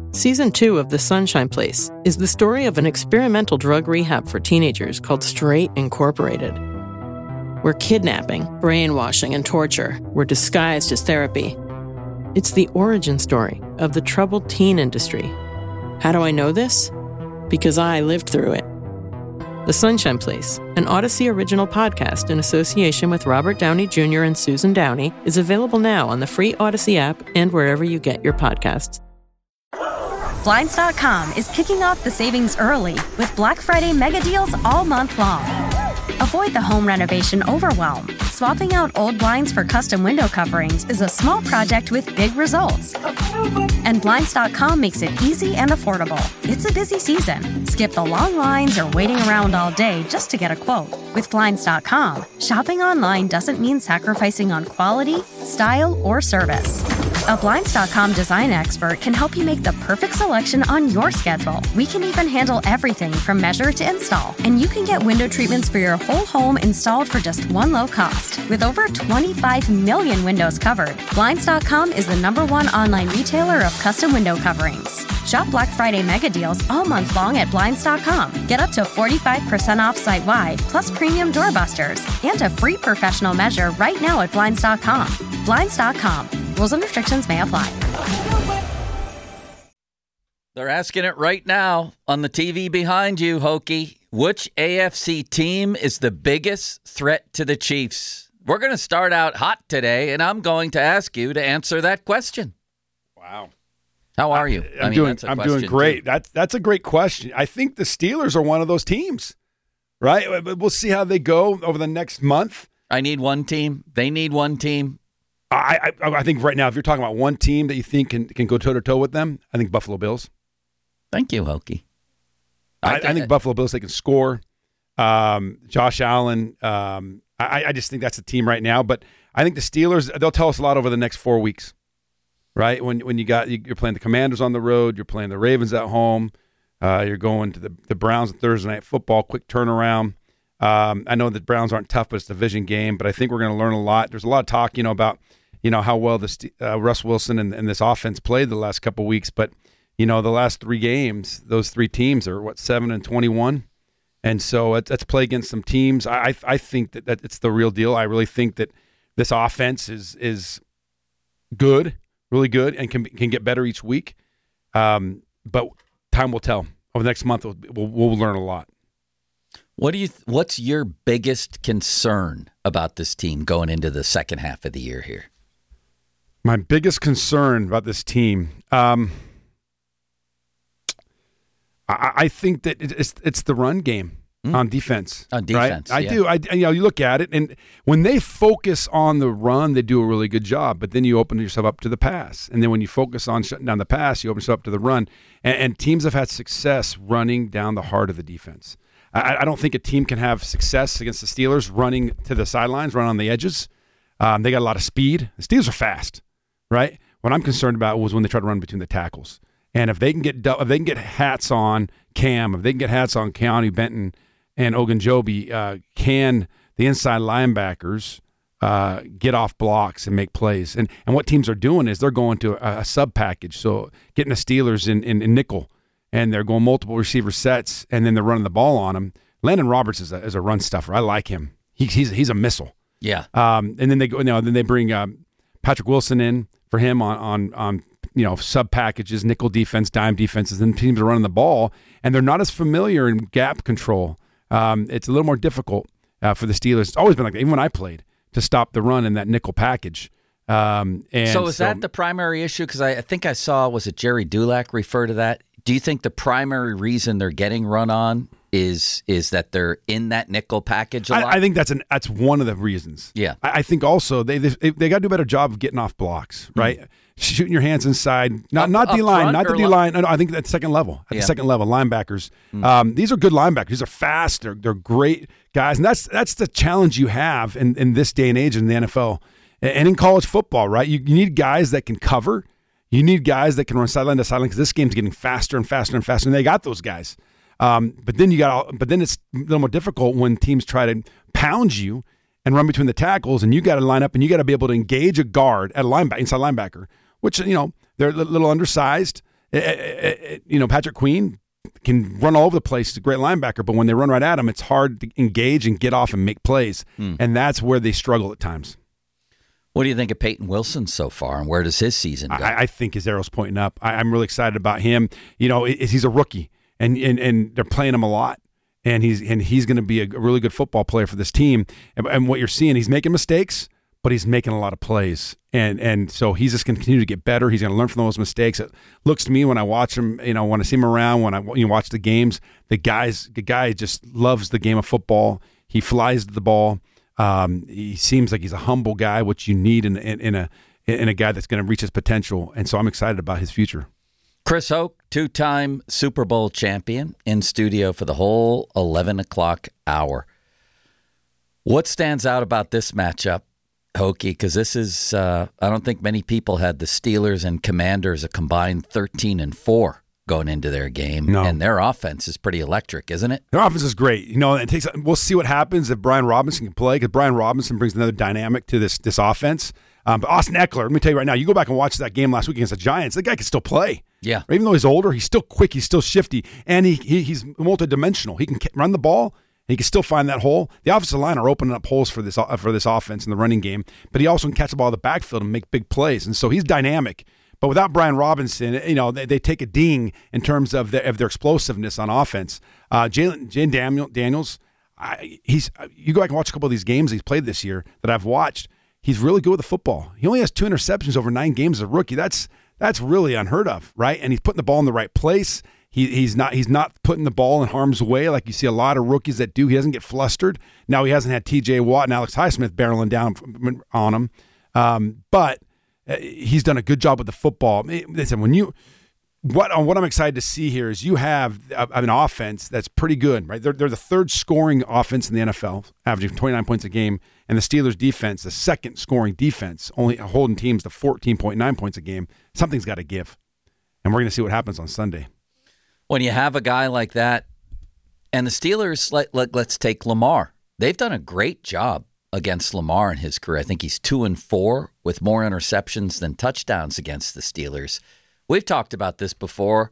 Season 2 of The Sunshine Place is the story of an experimental drug rehab for teenagers called Straight Incorporated, where kidnapping, brainwashing, and torture were disguised as therapy. It's the origin story of the troubled teen industry. How do I know this? Because I lived through it. The Sunshine Place, an Odyssey original podcast in association with Robert Downey Jr. and Susan Downey, is available now on the free Odyssey app and wherever you get your podcasts. Blinds.com is kicking off the savings early with Black Friday mega deals all month long. Avoid the home renovation overwhelm. Swapping out old blinds for custom window coverings is a small project with big results. And Blinds.com makes it easy and affordable. It's a busy season. Skip the long lines or waiting around all day just to get a quote. With Blinds.com, shopping online doesn't mean sacrificing on quality, style, or service. A Blinds.com design expert can help you make the perfect selection on your schedule. We can even handle everything from measure to install. And you can get window treatments for your whole home installed for just one low cost. With over 25 million windows covered, Blinds.com is the #1 online retailer of custom window coverings. Shop Black Friday mega deals all month long at Blinds.com. Get up to 45% off site-wide, plus premium doorbusters, and a free professional measure right now at Blinds.com. Blinds.com. Rules and restrictions may apply. They're asking it right now on the TV behind you, Hokie. Which AFC team is the biggest threat to the Chiefs? We're going to start out hot today, and I'm going to ask you to answer that question. Wow. How are you? I'm doing great. That's a great question. I think the Steelers are one of those teams, right? We'll see how they go over the next month. I need one team. They need one team. I think right now, if you're talking about one team that you think can go toe-to-toe with them, I think Buffalo Bills. Thank you, Hokie. I think Buffalo Bills, they can score. Josh Allen, I just think that's the team right now. But I think the Steelers, they'll tell us a lot over the next 4 weeks, right? When you're playing the Commanders on the road, you're playing the Ravens at home, you're going to the Browns on Thursday Night Football, quick turnaround. I know the Browns aren't tough, but it's a division game. But I think we're going to learn a lot. There's a lot of talk, about how well Russ Wilson and this offense played the last couple of weeks. But, the last 3 games, those 3 teams are, 7-21? And so let's play against some teams. I think that it's the real deal. I really think that this offense is good, really good, and can get better each week. But time will tell. Over the next month, we'll learn a lot. What's your biggest concern about this team going into the second half of the year here? My biggest concern about this team, I think that it's the run game on defense. On defense, right? I do. You look at it, and when they focus on the run, they do a really good job. But then you open yourself up to the pass, and then when you focus on shutting down the pass, you open yourself up to the run. And teams have had success running down the heart of the defense. I don't think a team can have success against the Steelers running to the sidelines, running on the edges. They got a lot of speed. The Steelers are fast, right? What I'm concerned about was when they try to run between the tackles. And if they can get hats on Cam, if they can get hats on Keanu Benton and Ogunjobi, can the inside linebackers get off blocks and make plays? And what teams are doing is they're going to a sub package, so getting the Steelers in nickel. And they're going multiple receiver sets, and then they're running the ball on them. Landon Roberts is a run stuffer. I like him. He's a missile. Yeah. And then they bring Patrick Wilson in for him on sub packages, nickel defense, dime defenses. And teams are running the ball, and they're not as familiar in gap control. It's a little more difficult for the Steelers. It's always been like that, even when I played, to stop the run in that nickel package. So is that the primary issue? Because I think I saw, was it Jerry Dulac refer to that? Do you think the primary reason they're getting run on is that they're in that nickel package a lot? I think that's one of the reasons. Yeah. I think also they got to do a better job of getting off blocks, right? Shooting your hands inside, not D-line, not the D-line. No, I think at second level, the second level, linebackers. These are good linebackers. These are fast. They're great guys, and that's the challenge you have in this day and age in the NFL and in college football, right? You need guys that can cover. You need guys that can run sideline to sideline because this game's getting faster and faster and faster, and they got those guys. But then it's a little more difficult when teams try to pound you and run between the tackles, and you got to line up and you got to be able to engage a guard at a inside linebacker, which they're a little undersized, Patrick Queen can run all over the place. He's a great linebacker, but when they run right at him, it's hard to engage and get off and make plays. And that's where they struggle at times. What do you think of Peyton Wilson so far, and where does his season go? I think his arrow's pointing up. I'm really excited about him. He's a rookie, and they're playing him a lot, and he's going to be a really good football player for this team. And what you're seeing, he's making mistakes, but he's making a lot of plays. And so he's just going to continue to get better. He's going to learn from those mistakes. It looks to me when I watch him, when I see him around, when I watch the games, the guy just loves the game of football. He flies the ball. He seems like he's a humble guy, which you need in a guy that's going to reach his potential. And so I'm excited about his future. Chris Hoke, 2-time Super Bowl champion, in studio for the whole 11 o'clock hour. What stands out about this matchup, Hokie? Because this is, I don't think many people had the Steelers and Commanders a combined 13-4 going into their game. No. And their offense is pretty electric, isn't it? Their offense is great. We'll see what happens if Brian Robinson can play, because Brian Robinson brings another dynamic to this offense. But Austin Eckler, let me tell you right now, you go back and watch that game last week against the Giants, the guy can still play. Yeah. Even though he's older, he's still quick, he's still shifty, and he's multidimensional. He can run the ball, and he can still find that hole. The offensive line are opening up holes for this offense in the running game, but he also can catch the ball in the backfield and make big plays, and so he's dynamic. But without Brian Robinson, they take a ding in terms of their explosiveness on offense. Jayden Daniels, you go back and watch a couple of these games he's played this year that I've watched. He's really good with the football. He only has 2 interceptions over 9 games as a rookie. That's really unheard of, right? And he's putting the ball in the right place. He's not putting the ball in harm's way like you see a lot of rookies that do. He doesn't get flustered. Now he hasn't had T.J. Watt and Alex Highsmith barreling down on him, but he's done a good job with the football. Listen, what I'm excited to see here is you have an offense that's pretty good, right? They're the third scoring offense in the NFL, averaging 29 points a game, and the Steelers defense, the second scoring defense, only holding teams to 14.9 points a game. Something's got to give, and we're going to see what happens on Sunday. When you have a guy like that, and the Steelers, let's take Lamar. They've done a great job against Lamar in his career. I think he's 2-4 with more interceptions than touchdowns against the Steelers. We've talked about this before,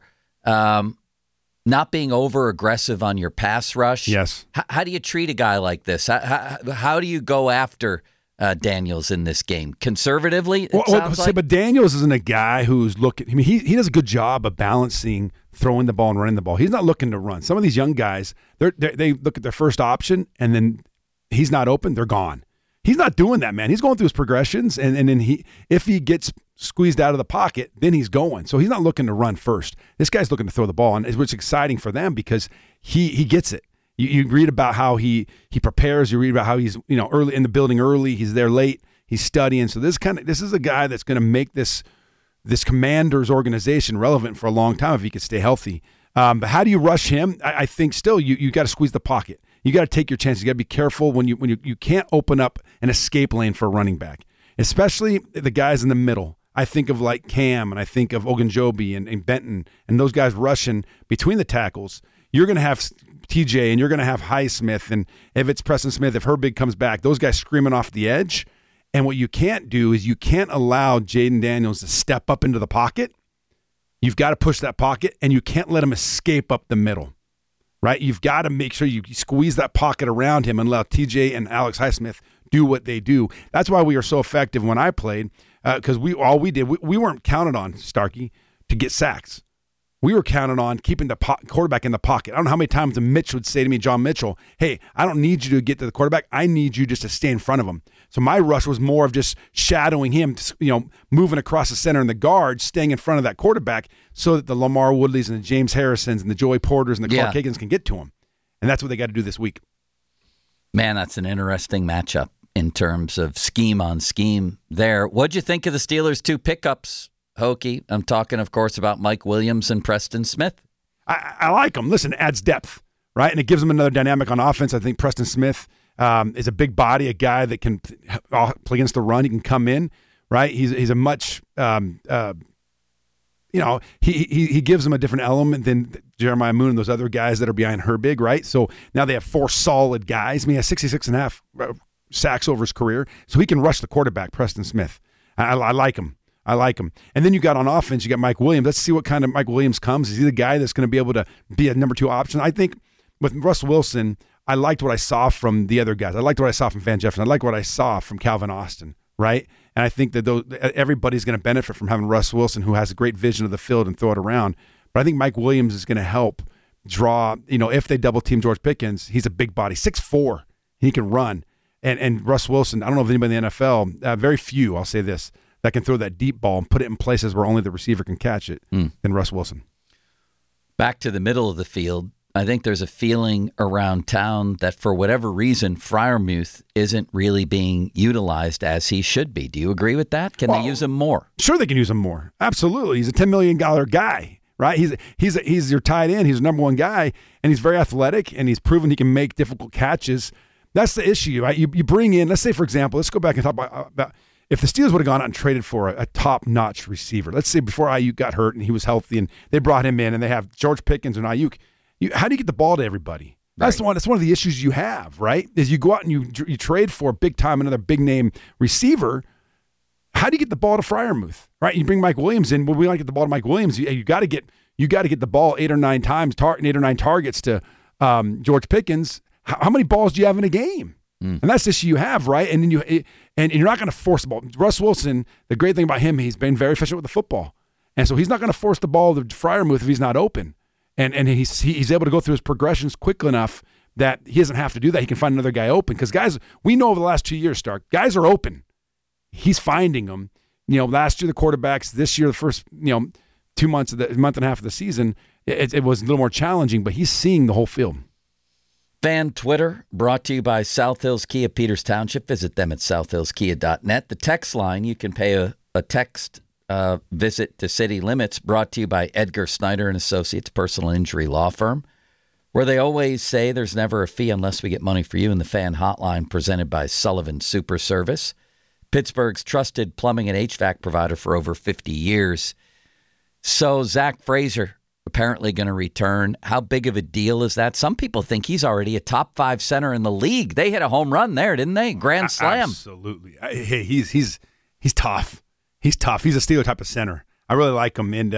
not being over-aggressive on your pass rush. Yes. How do you treat a guy like this? How do you go after Daniels in this game? Conservatively, But Daniels isn't a guy who's looking. I mean, he does a good job of balancing throwing the ball and running the ball. He's not looking to run. Some of these young guys, they look at their first option, and then he's not open, they're gone. He's not doing that, man. He's going through his progressions, and then if he gets squeezed out of the pocket, then he's going. So he's not looking to run first. This guy's looking to throw the ball, and it's exciting for them because he gets it. You read about how he prepares. You read about how he's early in the building early. He's there late. He's studying. So this is a guy that's going to make this Commanders organization relevant for a long time if he could stay healthy. But how do you rush him? I think still you got to squeeze the pocket. You got to take your chances. You got to be careful when you can't open up an escape lane for a running back, especially the guys in the middle. I think of like Cam, and I think of Ogunjobi and Benton, and those guys rushing between the tackles. You're going to have TJ, and you're going to have Highsmith, and if it's Preston Smith, if Herbig comes back, those guys screaming off the edge. And what you can't do is you can't allow Jayden Daniels to step up into the pocket. You've got to push that pocket, and you can't let him escape up the middle, right? You've got to make sure you squeeze that pocket around him and allow TJ and Alex Highsmith do what they do. That's why we were so effective when I played, because we weren't counted on, Starkey, to get sacks. We were counted on keeping the quarterback in the pocket. I don't know how many times Mitch would say to me, John Mitchell, hey, I don't need you to get to the quarterback. I need you just to stay in front of him. So my rush was more of just shadowing him, moving across the center and the guard, staying in front of that quarterback so that the Lamar Woodleys and the James Harrisons and the Joey Porters and the Clark Higgins can get to him. And that's what they got to do this week. Man, that's an interesting matchup in terms of scheme on scheme there. What'd you think of the Steelers' 2 pickups, Hokie? I'm talking, of course, about Mike Williams and Preston Smith. I like them. Listen, it adds depth, right? And it gives them another dynamic on offense. I think Preston Smith is a big body, a guy that can play against the run. He can come in, right? He's a much, he gives them a different element than Jeremiah Moon and those other guys that are behind Herbig, right? So now they have 4 solid guys. I mean, he has 66.5 sacks over his career, so he can rush the quarterback, Preston Smith. I like him. I like him. And then you got on offense, you got Mike Williams. Let's see what kind of Mike Williams comes. Is he the guy that's going to be able to be a number 2 option? I think with Russell Wilson, I liked what I saw from the other guys. I liked what I saw from Van Jefferson. I liked what I saw from Calvin Austin, right? And I think that everybody's going to benefit from having Russell Wilson, who has a great vision of the field and throw it around. But I think Mike Williams is going to help draw, if they double team George Pickens, he's a big body, 6'4", he can run. And Russ Wilson, I don't know if anybody in the NFL, very few, I'll say this, that can throw that deep ball and put it in places where only the receiver can catch it than Russ Wilson. Back to the middle of the field, I think there's a feeling around town that for whatever reason, Freiermuth isn't really being utilized as he should be. Do you agree with that? Can they use him more? Sure, they can use him more. Absolutely. He's a $10 million guy, right? He's your tight end. He's the number 1 guy, and he's very athletic, and he's proven he can make difficult catches. That's the issue, right? You bring in, let's say, for example, let's go back and talk about if the Steelers would have gone out and traded for a top-notch receiver. Let's say before Ayuk got hurt and he was healthy, and they brought him in, and they have George Pickens and Ayuk. How do you get the ball to everybody? That's one of the issues you have, right? Is you go out and you trade for big time, another big name receiver. How do you get the ball to Freiermuth, right? You bring Mike Williams in. Well, we want to get the ball to Mike Williams. You got to get the ball 8 or 9 times, 8 or 9 targets to George Pickens. How many balls do you have in a game? And that's the issue you have, right? And then you're not going to force the ball. Russ Wilson, the great thing about him, he's been very efficient with the football, and so he's not going to force the ball to Freiermuth if he's not open. And he's able to go through his progressions quick enough that he doesn't have to do that. He can find another guy open. Because guys, we know over the last 2 years, Stark, guys are open. He's finding them. Last year the quarterbacks, this year the first 2 months of the month and a half of the season, it was a little more challenging. But he's seeing the whole field. Fan Twitter brought to you by South Hills Kia Peters Township. Visit them at southhillskia.net. The text line, you can pay a text visit to city limits, brought to you by Edgar Snyder and Associates, personal injury law firm, where they always say there's never a fee unless we get money for you. In the Fan Hotline, presented by Sullivan Super Service, Pittsburgh's trusted plumbing and HVAC provider for over 50 years. So Zach Frazier apparently going to return. How big of a deal is that? Some people think he's already a top 5 center in the league. They hit a home run there, didn't they? Grand slam. Absolutely. Hey, he's tough. He's tough. He's a Steeler type of center. I really like him. And,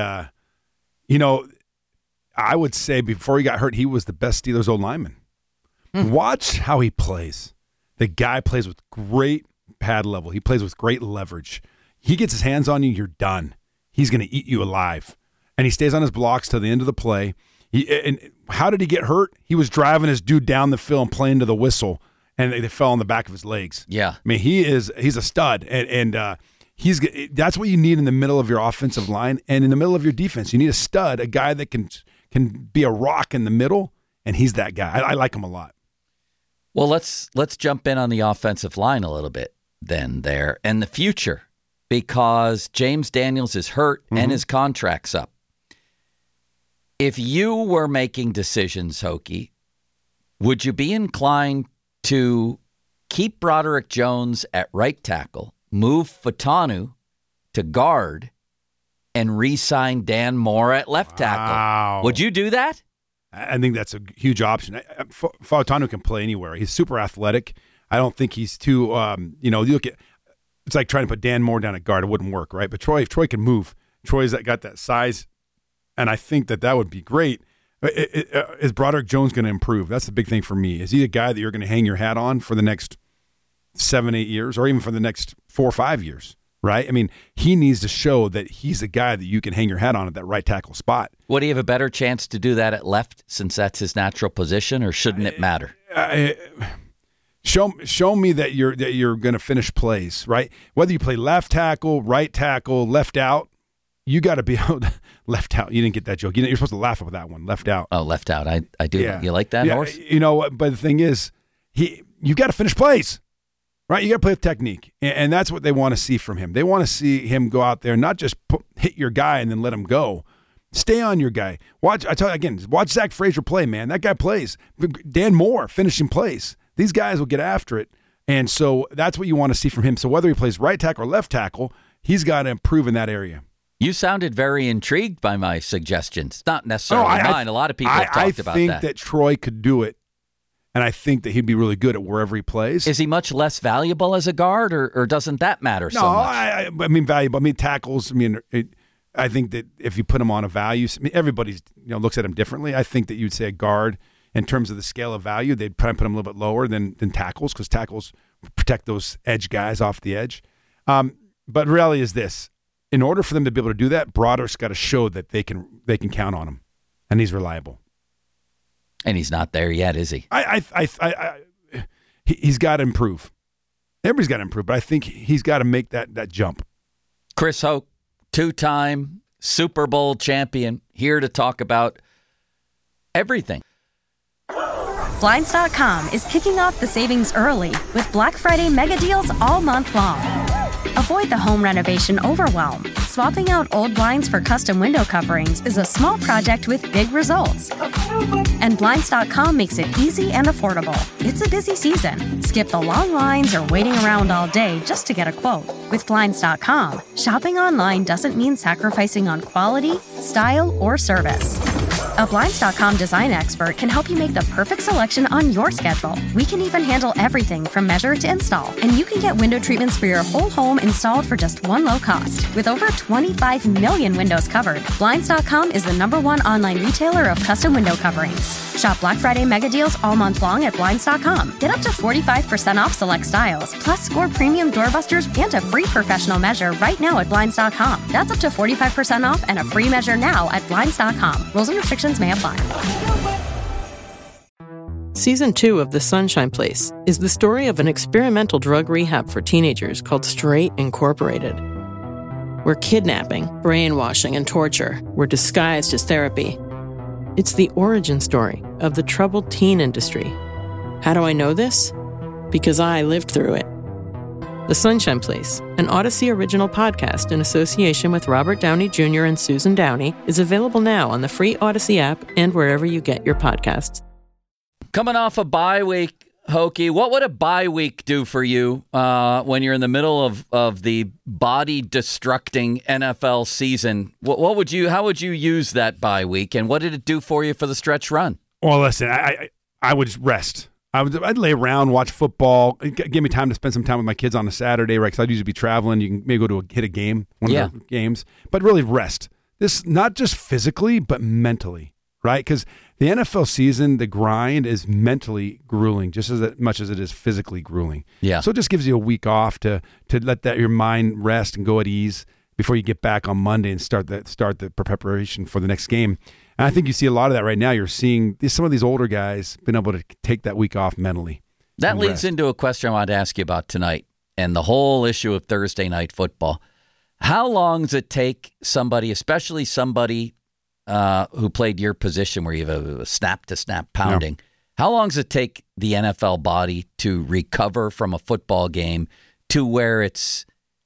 I would say before he got hurt, he was the best Steelers old lineman. Watch how he plays. The guy plays with great pad level. He plays with great leverage. He gets his hands on you, you're done. He's going to eat you alive. And he stays on his blocks till the end of the play. And how did he get hurt? He was driving his dude down the field and playing to the whistle, and they fell on the back of his legs. Yeah. I mean, he's a stud. And that's what you need in the middle of your offensive line and in the middle of your defense. You need a stud, a guy that can be a rock in the middle, and he's that guy. I like him a lot. Well, let's jump in on the offensive line a little bit then there and the future, because James Daniels is hurt and his contract's up. If you were making decisions, Hokie, would you be inclined to keep Broderick Jones at right tackle, move Fatanu to guard, and re-sign Dan Moore at left tackle? Wow. Would you do that? I think that's a huge option. Fatanu can play anywhere. He's super athletic. I don't think he's too, you look at, it's like trying to put Dan Moore down at guard. It wouldn't work, right? But if Troy can move, Troy's got that size, and I think that would be great. Is Broderick Jones going to improve? That's the big thing for me. Is he a guy that you're going to hang your hat on for the next 7-8 years, or even for the next 4 or 5 years, right? I mean, he needs to show that he's a guy that you can hang your hat on at that right tackle spot. Would he have a better chance to do that at left, since that's his natural position, or shouldn't it matter? Show me that you're going to finish plays, right? Whether you play left tackle, right tackle, left out, you got to be left out. You didn't get that joke. You're supposed to laugh at that one. Left out. Oh, left out. I do. Yeah. You like that, Horse? But the thing is, you got to finish plays, right? You got to play with technique, and that's what they want to see from him. They want to see him go out there, not just hit your guy and then let him go. Stay on your guy. Watch Zach Frazier play, man. That guy plays. Dan Moore finishing plays. These guys will get after it, and so that's what you want to see from him. So whether he plays right tackle or left tackle, he's got to improve in that area. You sounded very intrigued by my suggestions. Not necessarily mine. A lot of people have talked about that. I think that Troy could do it. And I think that he'd be really good at wherever he plays. Is he much less valuable as a guard, or doesn't that matter so much? I mean, valuable. I mean, tackles. I mean, I think that if you put him on a value, I mean, everybody's looks at him differently. I think that you'd say a guard in terms of the scale of value, they'd probably put him a little bit lower than tackles, because tackles protect those edge guys off the edge. But reality is this: in order for them to be able to do that, Broderick's got to show that they can count on him, and he's reliable. And he's not there yet, is he? He's got to improve. Everybody's got to improve, but I think he's got to make that jump. Chris Hoke, 2-time Super Bowl champion, here to talk about everything. Blinds.com is kicking off the savings early with Black Friday mega deals all month long. Avoid the home renovation overwhelm. Swapping out old blinds for custom window coverings is a small project with big results. And Blinds.com makes it easy and affordable. It's a busy season. Skip the long lines or waiting around all day just to get a quote. With Blinds.com, shopping online doesn't mean sacrificing on quality, style, or service. A Blinds.com design expert can help you make the perfect selection on your schedule. We can even handle everything from measure to install. And you can get window treatments for your whole home installed for just one low cost. With over 25 million windows covered, Blinds.com is the #1 online retailer of custom window coverings. Shop Black Friday mega deals all month long at Blinds.com. Get up to 45% off select styles, plus score premium doorbusters and a free professional measure right now at Blinds.com. That's up to 45% off and a free measure now at Blinds.com. Rules and restrictions may apply. Season 2 of The Sunshine Place is the story of an experimental drug rehab for teenagers called Straight Incorporated, where kidnapping, brainwashing, and torture were disguised as therapy. It's the origin story of the troubled teen industry. How do I know this? Because I lived through it. The Sunshine Place, an Odyssey original podcast in association with Robert Downey Jr. and Susan Downey, is available now on the free Odyssey app and wherever you get your podcasts. Coming off a bye week, Hokie, what would a bye week do for you when you're in the middle of the body-destructing NFL season? How would you use that bye week, and what did it do for you for the stretch run? Well, listen, I would rest. I'd lay around, watch football. Give me time to spend some time with my kids on a Saturday, right? Because I'd usually be traveling. You can maybe go to hit a game, one of the games, but really rest. This not just physically, but mentally, right? Because the NFL season, the grind is mentally grueling, just as much as it is physically grueling. Yeah. So it just gives you a week off to let your mind rest and go at ease before you get back on Monday and start the preparation for the next game. And I think you see a lot of that right now. You're seeing some of these older guys been able to take that week off mentally. That leads into a question I wanted to ask you about tonight and the whole issue of Thursday night football. How long does it take somebody, especially somebody who played your position where you have a snap-to-snap pounding, how long does it take the NFL body to recover from a football game to where it's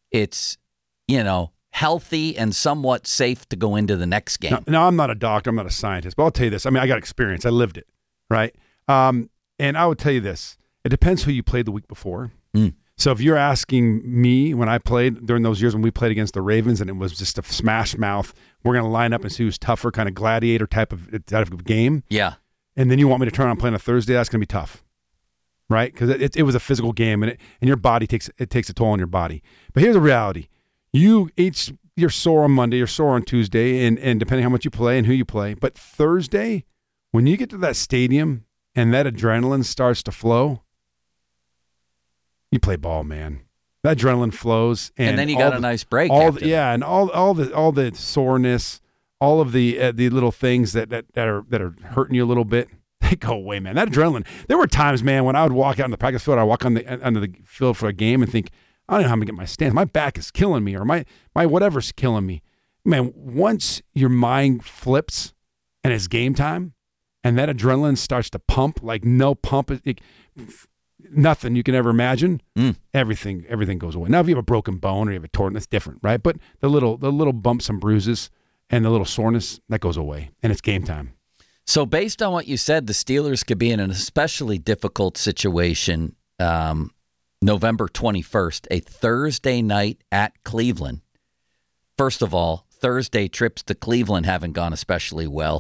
healthy and somewhat safe to go into the next game? No, I'm not a doctor. I'm not a scientist. But I'll tell you this. I mean, I got experience. I lived it, right? And I would tell you this. It depends who you played the week before. So if you're asking me when I played during those years when we played against the Ravens and it was just a smash mouth, we're going to line up and see who's tougher, kind of gladiator type of game. Yeah. And then you want me to turn on playing a Thursday, that's going to be tough, right? Because it was a physical game and your body takes a toll on your body. But here's the reality. You're sore on Monday, you're sore on Tuesday, and depending how much you play and who you play. But Thursday, when you get to that stadium and that adrenaline starts to flow, you play ball, man. That adrenaline flows, and then you got a nice break. All the soreness, all of the little things that are hurting you a little bit, they go away, man. That adrenaline. There were times, man, when I would walk out on the practice field, I walk onto the field for a game and think, I don't know how I'm gonna get my stance. My back is killing me, or my whatever's killing me. Man, once your mind flips and it's game time, and that adrenaline starts to pump like no pump. Nothing you can ever imagine. Everything goes away. Now, if you have a broken bone or you have a torn, that's different, right? But the little bumps and bruises and the little soreness, that goes away, and it's game time. So, based on what you said, the Steelers could be in an especially difficult situation. November 21st, a Thursday night at Cleveland. First of all, Thursday trips to Cleveland haven't gone especially well.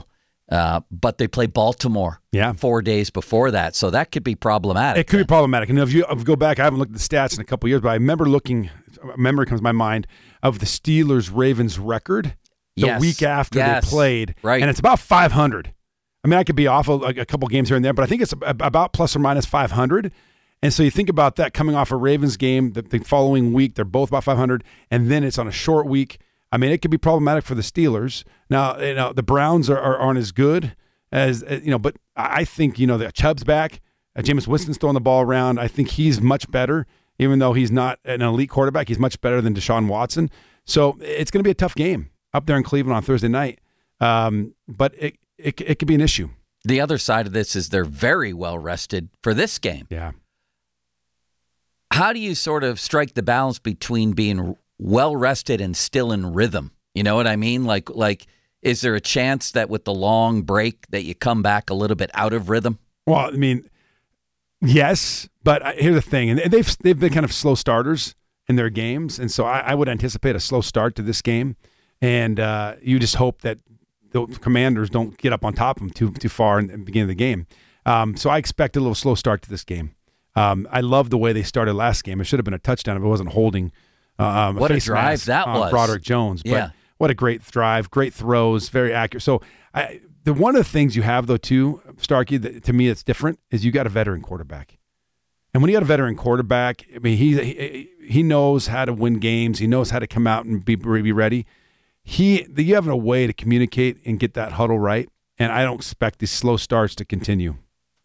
But they play Baltimore 4 days before that, so that could be problematic. It could be problematic. And if you go back, I haven't looked at the stats in a couple of years, but I remember memory comes to my mind of the Steelers-Ravens record the week after they played, right. And it's about 500. I mean, I could be off a couple games here and there, but I think it's about plus or minus 500. And so you think about that coming off a Ravens game the following week, they're both about 500, and then it's on a short week. I mean, it could be problematic for the Steelers. Now, the Browns aren't as good as, but I think, that Chubb's back. Jameis Winston's throwing the ball around. I think he's much better, even though he's not an elite quarterback. He's much better than Deshaun Watson. So it's going to be a tough game up there in Cleveland on Thursday night. But it could be an issue. The other side of this is they're very well rested for this game. Yeah. How do you sort of strike the balance between being well rested and still in rhythm? You know what I mean? Like, is there a chance that with the long break that you come back a little bit out of rhythm? Well, I mean, yes, but here's the thing, and they've been kind of slow starters in their games, and so I would anticipate a slow start to this game, and you just hope that the Commanders don't get up on top of them too far in the beginning of the game. So I expect a little slow start to this game. I love the way they started last game. It should have been a touchdown if it wasn't holding. What a drive that was. Broderick Jones. But what a great drive, great throws, very accurate. So one of the things you have, though, too, Starkey, that to me it's different, is you got a veteran quarterback. And when you got a veteran quarterback, I mean, he knows how to win games. He knows how to come out and be ready. You have a way to communicate and get that huddle right, and I don't expect these slow starts to continue.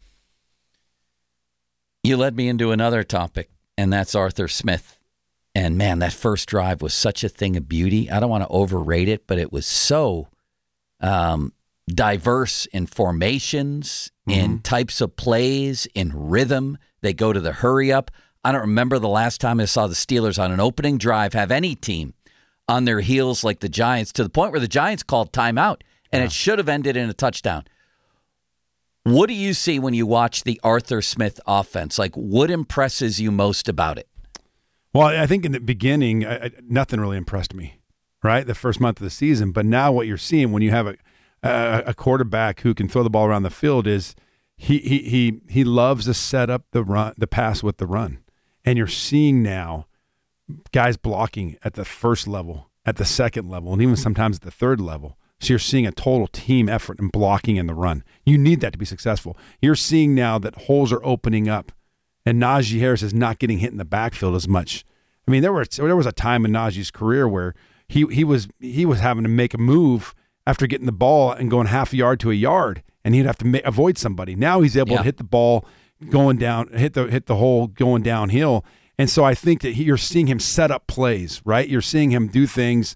You led me into another topic, and that's Arthur Smith. And, man, that first drive was such a thing of beauty. I don't want to overrate it, but it was so diverse in formations, in types of plays, in rhythm. They go to the hurry-up. I don't remember the last time I saw the Steelers on an opening drive have any team on their heels like the Giants, to the point where the Giants called timeout, and it should have ended in a touchdown. What do you see when you watch the Arthur Smith offense? Like, what impresses you most about it? Well, I think in the beginning, nothing really impressed me, right? The first month of the season. But now what you're seeing when you have a quarterback who can throw the ball around the field is he loves to set up the pass with the run. And you're seeing now guys blocking at the first level, at the second level, and even sometimes at the third level. So you're seeing a total team effort in blocking in the run. You need that to be successful. You're seeing now that holes are opening up, and Najee Harris is not getting hit in the backfield as much. I mean, there was a time in Najee's career where he was having to make a move after getting the ball and going half a yard to a yard, and he'd have to avoid somebody. Now he's able to hit the ball going down, hit the hole going downhill. And so I think that you're seeing him set up plays, right? You're seeing him do things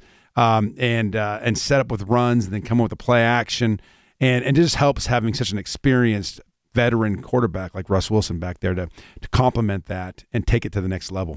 and set up with runs and then come up with a play action. And it just helps having such an experienced veteran quarterback like Russ Wilson back there to complement that and take it to the next level.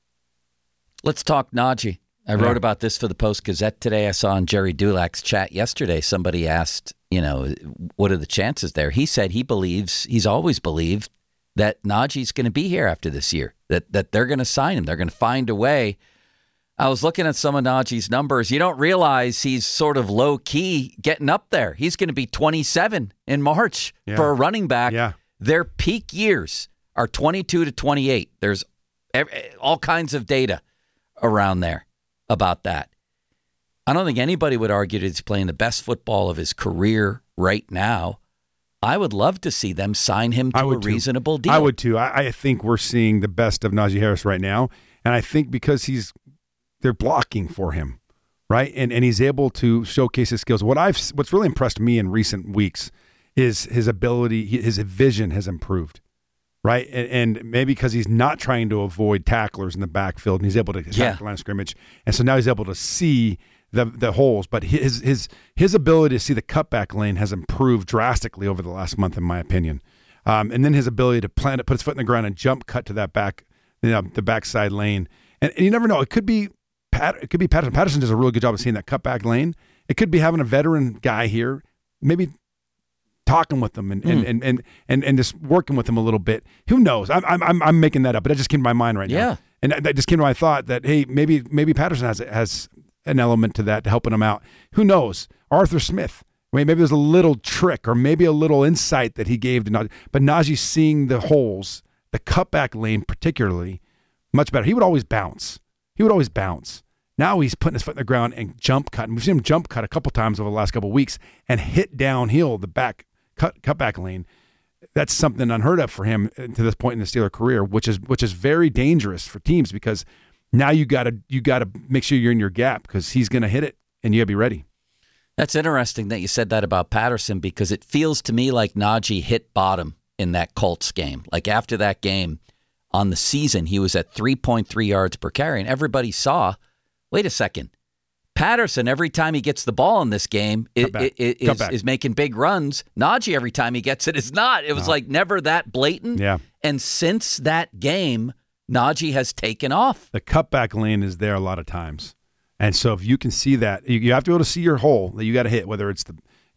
Let's talk Najee. I wrote about this for the Post-Gazette today. I saw in Jerry Dulac's chat yesterday, somebody asked, what are the chances there? He said he's always believed that Najee's going to be here after this year, that they're going to sign him. They're going to find a way. I was looking at some of Najee's numbers. You don't realize he's sort of low-key getting up there. He's going to be 27 in March for a running back. Yeah. Their peak years are 22 to 28. There's all kinds of data around there about that. I don't think anybody would argue that he's playing the best football of his career right now. I would love to see them sign him to a reasonable deal. I would too. I think we're seeing the best of Najee Harris right now, and I think because they're blocking for him, right? And he's able to showcase his skills. What's really impressed me in recent weeks is his ability. His vision has improved, right? And maybe because he's not trying to avoid tacklers in the backfield, and he's able to attack the line of scrimmage, and so now he's able to see the holes. But his ability to see the cutback lane has improved drastically over the last month, in my opinion. And then his ability to put his foot in the ground and jump cut to that the backside lane. And you never know. It could be Patterson. Patterson does a really good job of seeing that cutback lane. It could be having a veteran guy here, maybe talking with them and just working with them a little bit. Who knows? I'm making that up, but that just came to my mind right now. And that just came to my thought that, hey, maybe Patterson has an element to that, to helping him out. Who knows? Arthur Smith, Maybe there's a little trick or maybe a little insight that he gave to Najee. But Najee's seeing the holes, the cutback lane particularly, much better. He would always bounce. Now he's putting his foot in the ground and jump cut. And we've seen him jump cut a couple times over the last couple of weeks and hit downhill the back cutback lane. That's something unheard of for him to this point in the Steeler career, which is very dangerous for teams because now you got to make sure you're in your gap because he's going to hit it and you got to be ready. That's interesting that you said that about Patterson because it feels to me like Najee hit bottom in that Colts game. Like after that game on the season, he was at 3.3 yards per carry, and everybody saw, wait a second, Patterson, every time he gets the ball in this game, is making big runs. Najee, every time he gets it, is not. It was like never that blatant. Yeah. And since that game, Najee has taken off. The cutback lane is there a lot of times. And so if you can see that, you have to be able to see your hole that you got to hit, whether it's the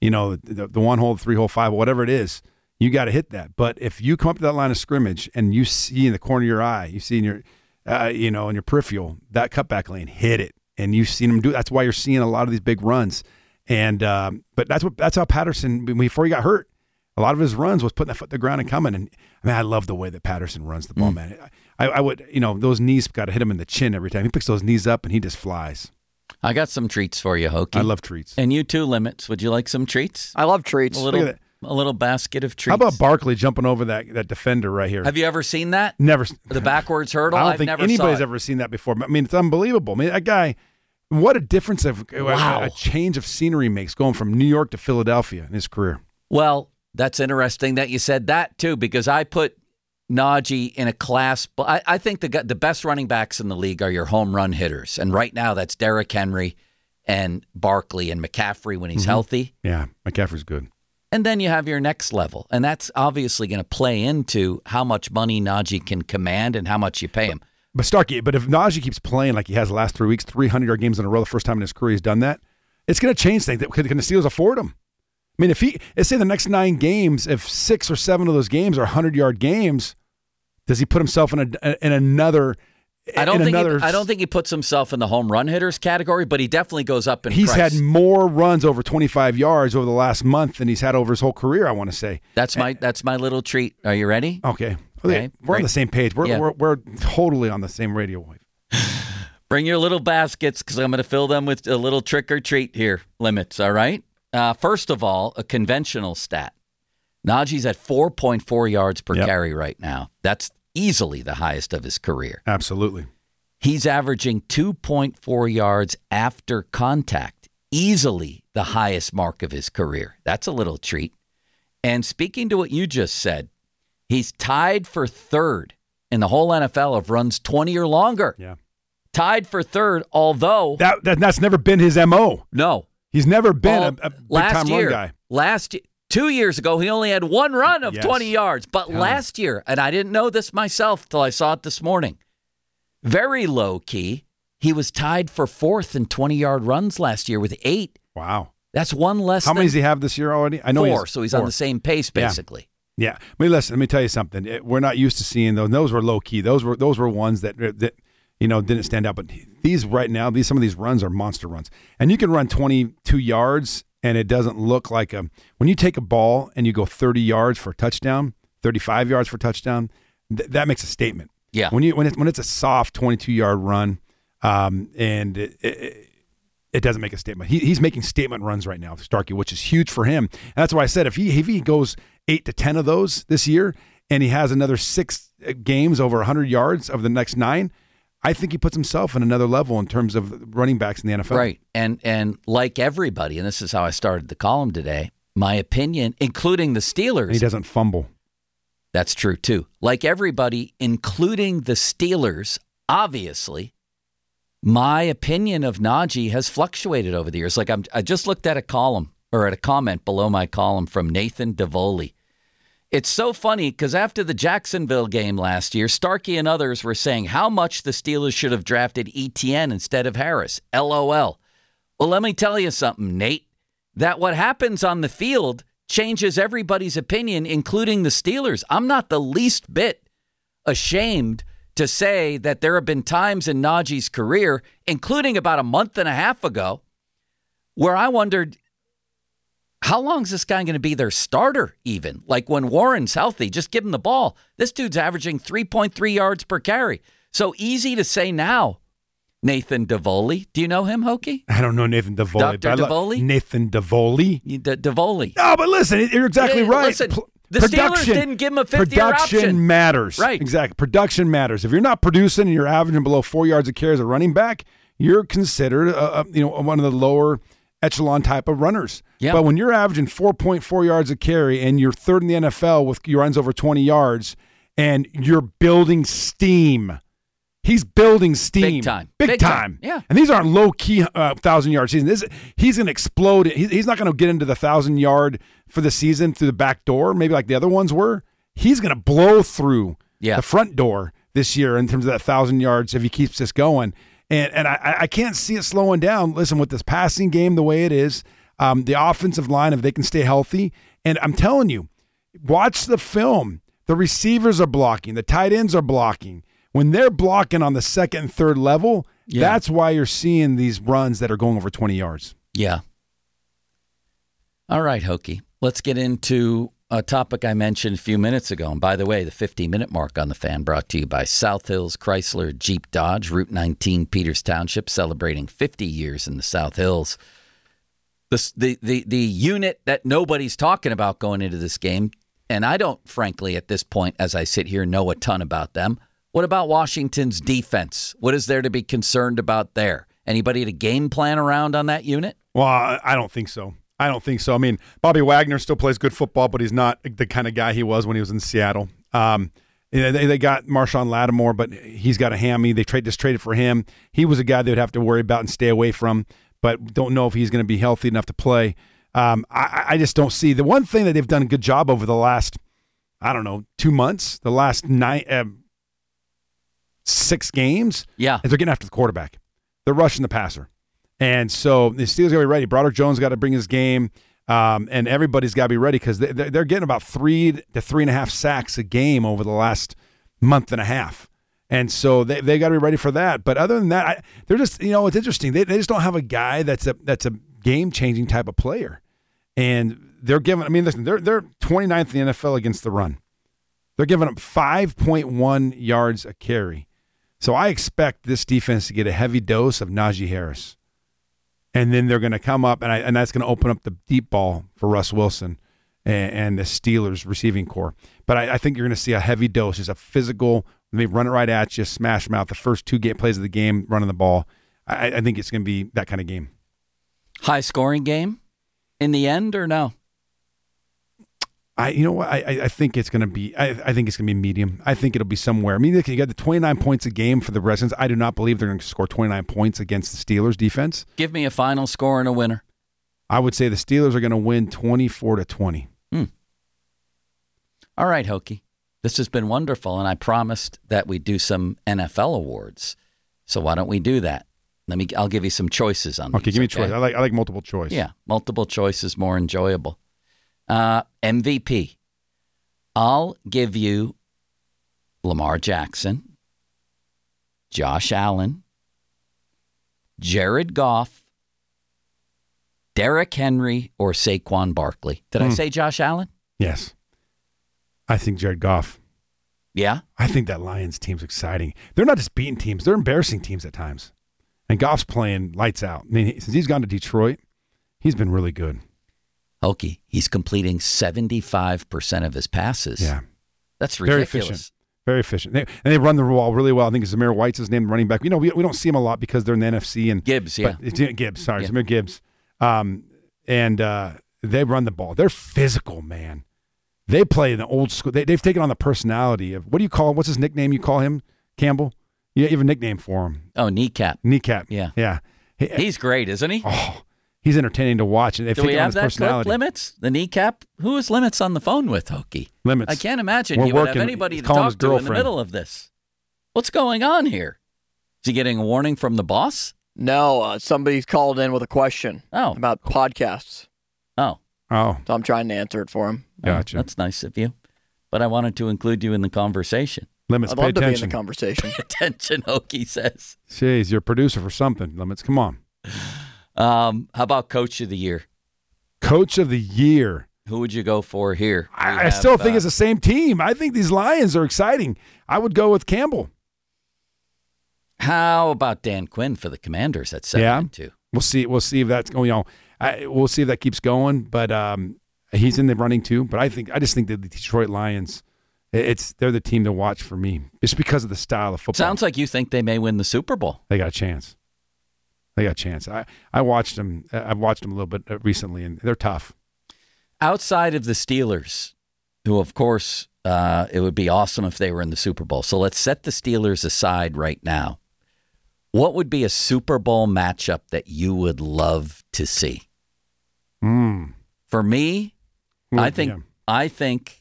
1 hole, 3 hole, 5, whatever it is, you got to hit that. But if you come up to that line of scrimmage and you see in the corner of your eye, you see in your, in your peripheral, that cutback lane, hit it. And you've seen him do it. That's why you're seeing a lot of these big runs. And but that's how Patterson, before he got hurt, a lot of his runs was putting that foot in the ground and coming. And I love the way that Patterson runs the ball, man. I would, those knees got to hit him in the chin every time. He picks those knees up and he just flies. I got some treats for you, Hokie. I love treats. And you too, Limits. Would you like some treats? I love treats. A little basket of treats. How about Barkley jumping over that defender right here? Have you ever seen that? Never. The backwards hurdle? I don't think anybody's ever seen that before. I mean, it's unbelievable. I mean, that guy, what a difference a change of scenery makes going from New York to Philadelphia in his career. Well, that's interesting that you said that, too, because I put Najee in a class. I think the best running backs in the league are your home run hitters. And right now, that's Derrick Henry and Barkley and McCaffrey when he's healthy. Yeah, McCaffrey's good. And then you have your next level. And that's obviously going to play into how much money Najee can command and how much you pay him. But Starkey, if Najee keeps playing like he has the last 3 weeks, 300-yard games in a row, the first time in his career he's done that, it's going to change things. Can the Steelers afford him? I mean, let's say the next 9 games, if 6 or 7 of those games are 100-yard games, does he put himself in another? I don't think he puts himself in the home run hitters category, but he definitely goes up in price. He's had more runs over 25 yards over the last month than he's had over his whole career, I want to say. That's my little treat. Are you ready? Okay. We're on the same page. We're totally on the same radio wave. Bring your little baskets because I'm going to fill them with a little trick or treat here. Limits, all right? First of all, a conventional stat. Najee's at 4.4 yards per carry right now. That's easily the highest of his career. Absolutely. He's averaging 2.4 yards after contact. Easily the highest mark of his career. That's a little treat. And speaking to what you just said, he's tied for third in the whole NFL of runs 20 or longer. Yeah. Tied for third, although... That's never been his M.O. No. He's never been a big-time run guy. 2 years ago, he only had one run of 20 yards. But last year, and I didn't know this myself till I saw it this morning, very low-key, he was tied for fourth in 20-yard runs last year with 8. Wow. That's one less How many does he have this year already? I know 4, so he's 4. On the same pace, basically. Yeah. I mean, listen, let me tell you something. We're not used to seeing those. Those were low-key. Those were ones that didn't stand out. But these right now, some of these runs are monster runs. And you can run 22 yards, and it doesn't look like when you take a ball and you go 30 yards for a touchdown, 35 yards for a touchdown, that makes a statement. Yeah. When it's a soft 22-yard run, and it doesn't make a statement. He's making statement runs right now, Starkey, which is huge for him. And that's why I said if he goes 8 to 10 of those this year, and he has another 6 games over 100 yards of the next 9, I think he puts himself in another level in terms of running backs in the NFL. Right. And like everybody, and this is how I started the column today, my opinion, including the Steelers. And he doesn't fumble. That's true, too. Like everybody, including the Steelers, obviously, my opinion of Najee has fluctuated over the years. Like I just looked at a comment below my column from Nathan Davoli. It's so funny because after the Jacksonville game last year, Starkey and others were saying how much the Steelers should have drafted Etienne instead of Harris. LOL. Well, let me tell you something, Nate, that what happens on the field changes everybody's opinion, including the Steelers. I'm not the least bit ashamed to say that there have been times in Najee's career, including about a month and a half ago, where I wondered, how long is this guy going to be their starter even? Like when Warren's healthy, just give him the ball. This dude's averaging 3.3 yards per carry. So easy to say now. Nathan Davoli. Do you know him, Hokie? I don't know Nathan Davoli. Dr. Davoli? Nathan Davoli? Davoli. No, but listen, you're exactly right. Listen, the Steelers didn't give him a 50-year option. Production matters. Right. Exactly. Production matters. If you're not producing and you're averaging below 4 yards a carry as a running back, you're considered one of the lower echelon type of runners. Yeah. But when you're averaging 4.4 yards a carry and you're third in the NFL with your runs over 20 yards and you're building steam, he's building steam. Big time. Yeah. And these aren't low-key 1,000-yard seasons. He's going to explode. He's not going to get into the 1,000-yard for the season through the back door, maybe like the other ones were. He's going to blow through the front door this year in terms of that 1,000 yards if he keeps this going. And I can't see it slowing down. Listen, with this passing game the way it is, the offensive line, if they can stay healthy, and I'm telling you, watch the film. The receivers are blocking. The tight ends are blocking. When they're blocking on the second and third level, that's why you're seeing these runs that are going over 20 yards. Yeah. All right, Hokie. Let's get into a topic I mentioned a few minutes ago. And by the way, the 50-minute mark on the Fan brought to you by South Hills Chrysler Jeep Dodge, Route 19, Peters Township, celebrating 50 years in the South Hills. The unit that nobody's talking about going into this game, and I don't, frankly, at this point, as I sit here, know a ton about them. What about Washington's defense? What is there to be concerned about there? Anybody to game plan around on that unit? Well, I don't think so. I mean, Bobby Wagner still plays good football, but he's not the kind of guy he was when he was in Seattle. They got Marshawn Lattimore, but he's got a hammy. They just traded for him. He was a guy they would have to worry about and stay away from, but don't know if he's going to be healthy enough to play. I just don't see. The one thing that they've done a good job over the last, 2 months, the last 6 games, is they're getting after the quarterback. They're rushing the passer. And so the Steelers got to be ready. Broderick Jones got to bring his game, and everybody's got to be ready because they're getting about 3 to 3.5 sacks a game over the last month and a half. And so they got to be ready for that. But other than that, they're just, it's interesting. They just don't have a guy that's a game-changing type of player. And they're giving, listen, they're 29th in the NFL against the run. They're giving up 5.1 yards a carry. So I expect this defense to get a heavy dose of Najee Harris. And then they're going to come up, and that's going to open up the deep ball for Russ Wilson and the Steelers receiving core. But I think you're going to see a heavy dose, just a physical, they run it right at you, smash them out. The first 2 plays of the game, running the ball. I think it's going to be that kind of game. High-scoring game in the end, or no? I think it's going to be. I think it's going to be medium. I think it'll be somewhere. You got the 29 points a game for the Redskins. I do not believe they're going to score 29 points against the Steelers defense. Give me a final score and a winner. I would say the Steelers are going to win 24-20. All right, Hokie. This has been wonderful, and I promised that we'd do some NFL awards. So why don't we do that? I'll give you some choices on these. Okay, give me choice. I like multiple choice. Yeah, multiple choice is more enjoyable. MVP. I'll give you Lamar Jackson, Josh Allen, Jared Goff, Derrick Henry, or Saquon Barkley. Did I say Josh Allen? Yes. I think Jared Goff. Yeah? I think that Lions team's exciting. They're not just beating teams. They're embarrassing teams at times. And Goff's playing lights out. Since he's gone to Detroit, he's been really good. Hokie, he's completing 75% of his passes. Yeah. That's ridiculous. Very efficient. They run the ball really well. I think Zamir White's his name, running back. We don't see him a lot because they're in the NFC. And Gibbs, Gibbs, sorry. Yeah. Zamir Gibbs. And they run the ball. They're physical, man. They play in the old school. They've taken on the personality of, what's his nickname you call him, Campbell? You have a nickname for him. Oh, Kneecap. Kneecap. Yeah. He's great, isn't he? Oh, he's entertaining to watch. And do we have that clip, Limits? The Kneecap? Who is Limits on the phone with, Hokie? Limits. I can't imagine he would have anybody to talk to in the middle of this. What's going on here? Is he getting a warning from the boss? No, somebody's called in with a question about podcasts. Oh. So I'm trying to answer it for him. Gotcha. That's nice of you. But I wanted to include you in the conversation. Limits, I'd pay love attention. to be in the conversation. Pay attention, Hokie says. Jeez, you're a producer for something. Limits, come on. How about Coach of the Year? Coach of the year. Who would you go for here? I still think it's the same team. I think these Lions are exciting. I would go with Campbell. How about Dan Quinn for the Commanders at 7-2? We'll see. We'll see if that's going. We'll see if that keeps going. But he's in the running too. But I just think that the Detroit Lions, they're the team to watch for me, just because of the style of football. Sounds like you think they may win the Super Bowl. They got a chance. I watched them. I've watched them a little bit recently, and they're tough. Outside of the Steelers, who of course it would be awesome if they were in the Super Bowl. So let's set the Steelers aside right now. What would be a Super Bowl matchup that you would love to see? For me, I think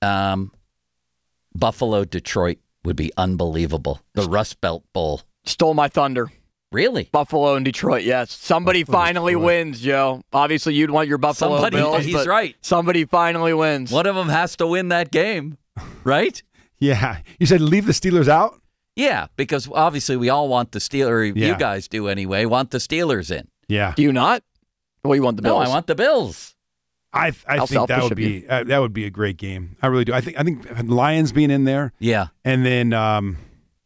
Buffalo, Detroit would be unbelievable. The Rust Belt Bowl. Stole my thunder. Really? Buffalo and Detroit, yes. Somebody finally wins, Joe. Obviously, you'd want your Buffalo Bills. He's right. Somebody finally wins. One of them has to win that game, right? Yeah. You said leave the Steelers out? Yeah, because obviously we all want the Steelers, you guys do anyway, want the Steelers in. Yeah. Do you not? Well, you want the Bills. No, I want the Bills. I think that would be a great game. I really do. I think Lions being in there. Yeah. And then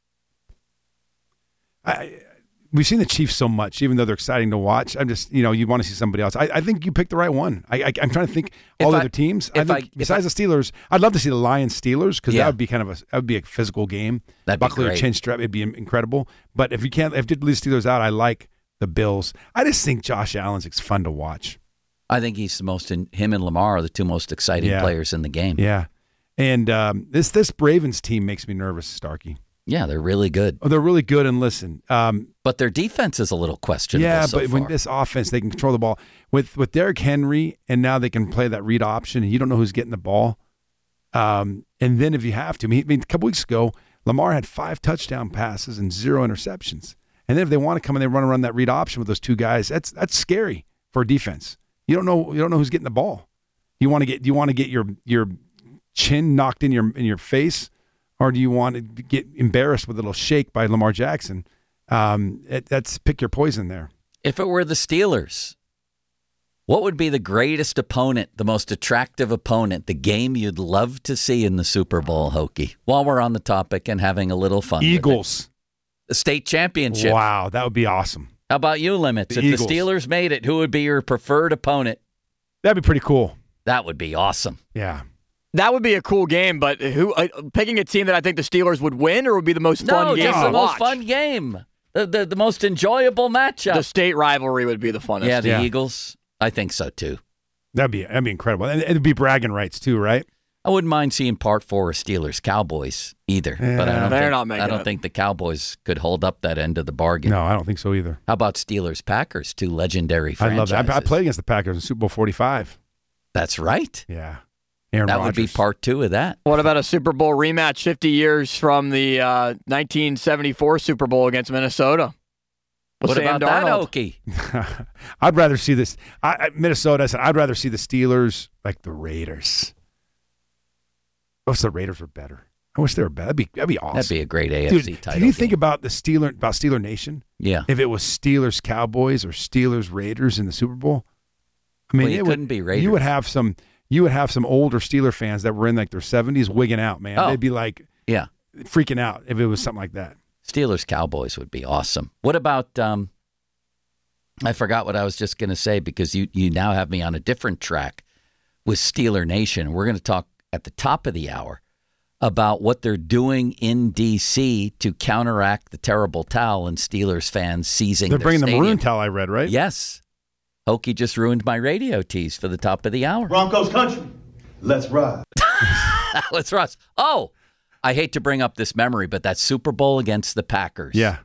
we've seen the Chiefs so much, even though they're exciting to watch. I'm just, you want to see somebody else. I think you picked the right one. I'm trying to think all the other teams. Besides the Steelers, I'd love to see the Lions Steelers because that would be that would be a physical game. That'd Buckley be great. Or chin strap, it'd be incredible. But if you leave the Steelers out, I like the Bills. I just think Josh Allen's fun to watch. I think he's him and Lamar are the two most exciting players in the game. Yeah. And this Ravens team makes me nervous, Starkey. Yeah, they're really good. Oh, they're really good. And listen, but their defense is a little questionable. Yeah, so but far. when this offense, they can control the ball with Derrick Henry, and now they can play that read option, and you don't know who's getting the ball. And then if you have to, a couple weeks ago, Lamar had 5 touchdown passes and 0 interceptions. And then if they want to come and they run that read option with those two guys, that's scary for a defense. You don't know who's getting the ball. You want to get your chin knocked in your face. Or do you want to get embarrassed with a little shake by Lamar Jackson? That's pick your poison there. If it were the Steelers, what would be the greatest opponent, the most attractive opponent, the game you'd love to see in the Super Bowl, Hokie? While we're on the topic and having a little fun. Eagles. The state championship. Wow, that would be awesome. How about you, Limits? If the Steelers made it, who would be your preferred opponent? That'd be pretty cool. That would be awesome. Yeah. That would be a cool game, but picking a team that I think the Steelers would win or would be the most fun game to watch? No, just the most fun game. The most enjoyable matchup. The state rivalry would be the funnest. Yeah, the Eagles. I think so, too. That'd be incredible. And it'd be bragging rights, too, right? I wouldn't mind seeing part 4 of Steelers-Cowboys either. Yeah. But I don't think the Cowboys could hold up that end of the bargain. No, I don't think so either. How about Steelers-Packers, 2 legendary franchises? I love that. I played against the Packers in Super Bowl 45. That's right. Yeah. That Rodgers. would be part 2 of that. What about a Super Bowl rematch 50 years from the 1974 Super Bowl against Minnesota? What Sam about that, Darnold? Okie? I'd rather see this. Minnesota, I'd rather see the Steelers like the Raiders. I wish the Raiders were better. I wish they were better. That'd be awesome. That'd be a great AFC title. Can you think about Steeler Nation? Yeah. If it was Steelers Cowboys or Steelers Raiders in the Super Bowl, I mean, it couldn't be Raiders. You would have some older Steeler fans that were in like their 70s wigging out, man. Oh. They'd be like, freaking out if it was something like that. Steelers Cowboys would be awesome. What about? I forgot what I was just going to say because you now have me on a different track with Steeler Nation. We're going to talk at the top of the hour about what they're doing in D.C. to counteract the terrible towel and Steelers fans seizing They're their bringing stadium. the maroon towel, I read, right? Yes. Hokie just ruined my radio tease for the top of the hour. Broncos country, let's ride. Let's ride. Oh, I hate to bring up this memory, but that Super Bowl against the Packers. Yeah.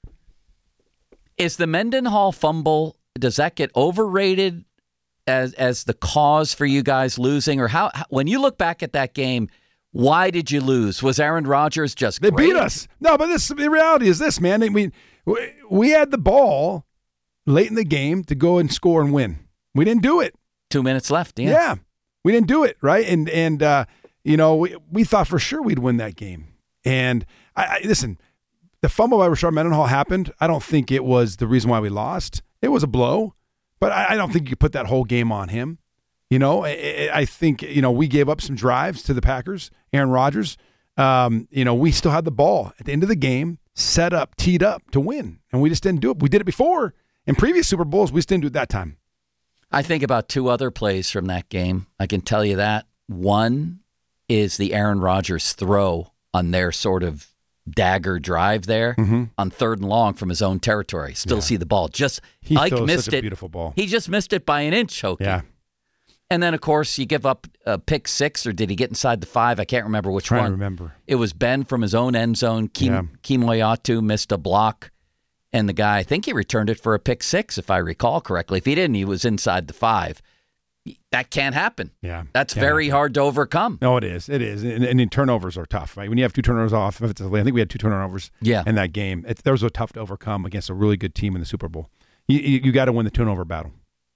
Is the Mendenhall fumble, does that get overrated as the cause for you guys losing? Or how when you look back at that game, why did you lose? Was Aaron Rodgers just They great? beat us. No, but the reality is this, man. We had the ball late in the game to go and score and win. We didn't do it. 2 minutes left, Yeah. We didn't do it, right? And we thought for sure we'd win that game. And I listen, the fumble by Rashard Mendenhall happened. I don't think it was the reason why we lost. It was a blow, but I don't think you could put that whole game on him. I think, we gave up some drives to the Packers, Aaron Rodgers. We still had the ball at the end of the game, set up, teed up to win, and we just didn't do it. We did it before. In previous Super Bowls, we just didn't do it that time. I think about two other plays from that game. I can tell you that. One is the Aaron Rodgers throw on their sort of dagger drive there on 3rd and long from his own territory. Still see the ball. Ike missed such a it. Beautiful ball. He just missed it by an inch, Hokie. Yeah. And then, of course, you give up a pick 6, or did he get inside the 5? I can't remember which one. I remember. It was Ben from his own end zone. Kimoyatu missed a block, and the guy, I think he returned it for a pick 6, if I recall correctly. If he didn't, he was inside the 5. That can't happen. Yeah. That's very hard to overcome. No, it is. It is. And turnovers are tough, right? When you have 2 turnovers offensively, I think we had 2 turnovers in that game. Those are tough to overcome against a really good team in the Super Bowl. You got to win the turnover battle.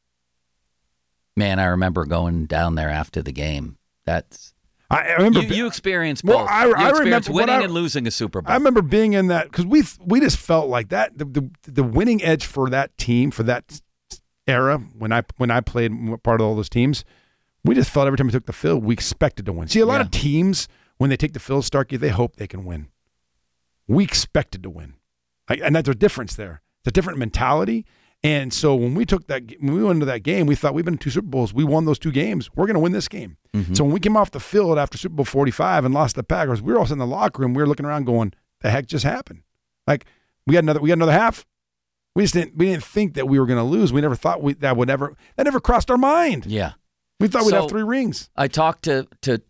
Man, I remember going down there after the game. I remember you experienced both. Well, I remember winning and losing a Super Bowl. I remember being in that because we just felt like that the winning edge for that team, for that era when I played part of all those teams, we just felt every time we took the field we expected to win. See, a lot of teams when they take the field, Starkey, they hope they can win. We expected to win, and that's a difference there. It's a different mentality. And so when we went into that game, we thought we've been to 2 Super Bowls. We won those 2 games. We're going to win this game. Mm-hmm. So when we came off the field after Super Bowl 45 and lost the Packers, we were all sitting in the locker room. We were looking around going, the heck just happened? Like we had another half. We didn't think that we were going to lose. We never thought that never crossed our mind. Yeah. We thought we'd have 3 rings. I talked to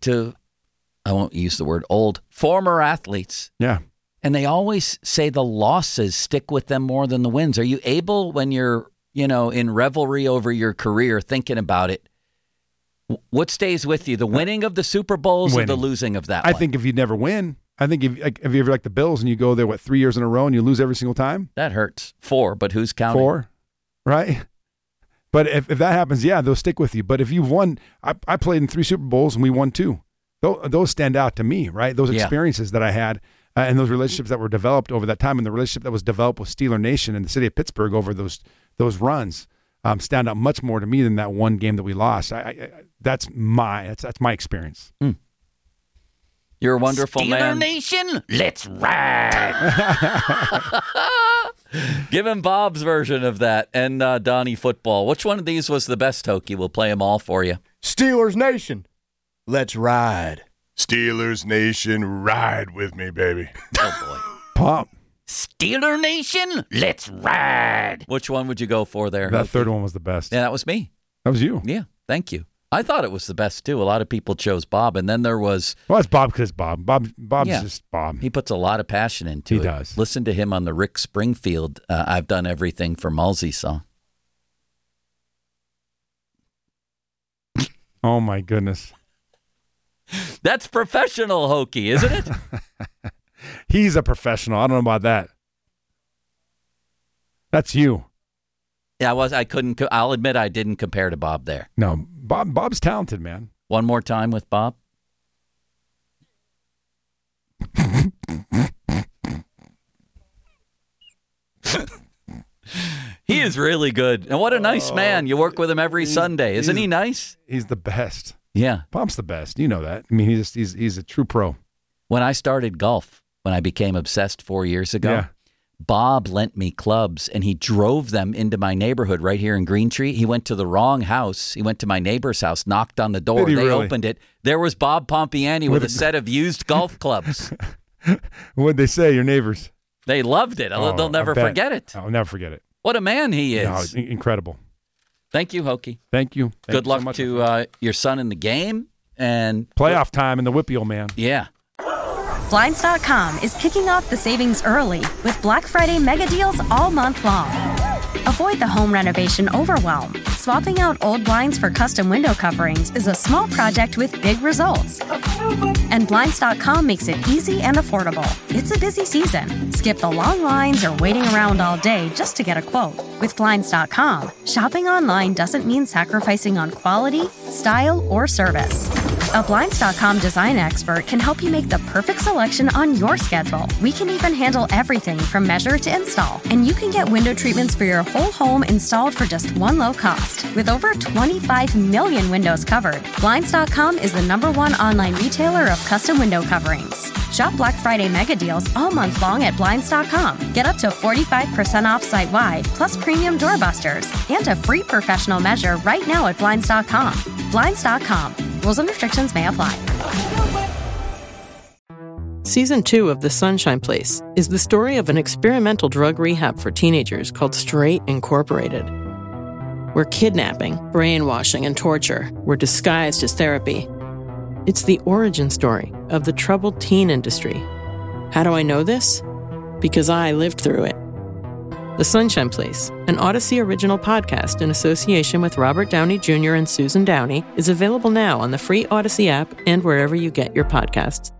I won't use the word old, former athletes. Yeah. And they always say the losses stick with them more than the wins. Are you able, when you're, in revelry over your career, thinking about it, what stays with you? The winning of the Super Bowls or the losing of that one? I think if you never win, I think if you're like the Bills and you go there, 3 years in a row and you lose every single time? That hurts. 4, but who's counting? 4, right? But if that happens, they'll stick with you. But if you've won, I played in 3 Super Bowls and we won 2. Those stand out to me, right? Those experiences that I had. And those relationships that were developed over that time, and the relationship that was developed with Steeler Nation and the city of Pittsburgh over those runs stand out much more to me than that one game that we lost. That's my experience. You're a wonderful man. Steeler Nation, let's ride. Give him Bob's version of that and Donnie Football. Which one of these was the best, Hokie? We'll play them all for you. Steelers Nation, let's ride. Steelers Nation, ride with me, baby. Oh, boy. Pop. Steeler Nation, let's ride. Which one would you go for there? That Hokie? third one was the best. Yeah, that was me. That was you. Yeah, thank you. I thought it was the best, too. A lot of people chose Bob, and then there was... Well, it's Bob because Bob. Bob's just Bob. He puts a lot of passion into it. He does. Listen to him on the Rick Springfield I've Done Everything for Mulsey song. Oh, my goodness. That's professional, Hokie, isn't it? He's a professional. I don't know about that. That's you. Yeah, I'll admit I didn't compare to Bob there. No, Bob's talented, man. One more time with Bob. He is really good. And what a nice man. You work with him every Sunday. Isn't he nice? He's the best. Yeah. Bob's the best. You know that. I mean, he's a true pro. When I started golf, when I became obsessed 4 years ago, Bob lent me clubs, and he drove them into my neighborhood right here in Green Tree. He went to the wrong house. He went to my neighbor's house, knocked on the door. They opened it. There was Bob Pompiani with a set of used golf clubs. What'd they say, your neighbors? They loved it. They'll never forget it. I'll never forget it. What a man he is. No, incredible. Thank you, Hokie. Thank you. Good luck to your son in the game. And playoff time in the Whippy, old man. Yeah. Blinds.com is kicking off the savings early with Black Friday mega deals all month long. Avoid the home renovation overwhelm. Swapping out old blinds for custom window coverings is a small project with big results. And Blinds.com makes it easy and affordable. It's a busy season. Skip the long lines or waiting around all day just to get a quote. With Blinds.com, shopping online doesn't mean sacrificing on quality, style, or service. A Blinds.com design expert can help you make the perfect selection on your schedule. We can even handle everything from measure to install. And you can get window treatments for your whole home installed for just one low cost. With over 25 million windows covered, Blinds.com is the #1 online retailer of custom window coverings. Shop Black Friday mega deals all month long at Blinds.com. Get up to 45% off site-wide, plus premium doorbusters, and a free professional measure right now at Blinds.com. Blinds.com. Rules and restrictions may apply. Season 2 of The Sunshine Place is the story of an experimental drug rehab for teenagers called Straight Incorporated, where kidnapping, brainwashing, and torture were disguised as therapy. It's the origin story of the troubled teen industry. How do I know this? Because I lived through it. The Sunshine Place, an Odyssey original podcast in association with Robert Downey Jr. and Susan Downey, is available now on the free Odyssey app and wherever you get your podcasts.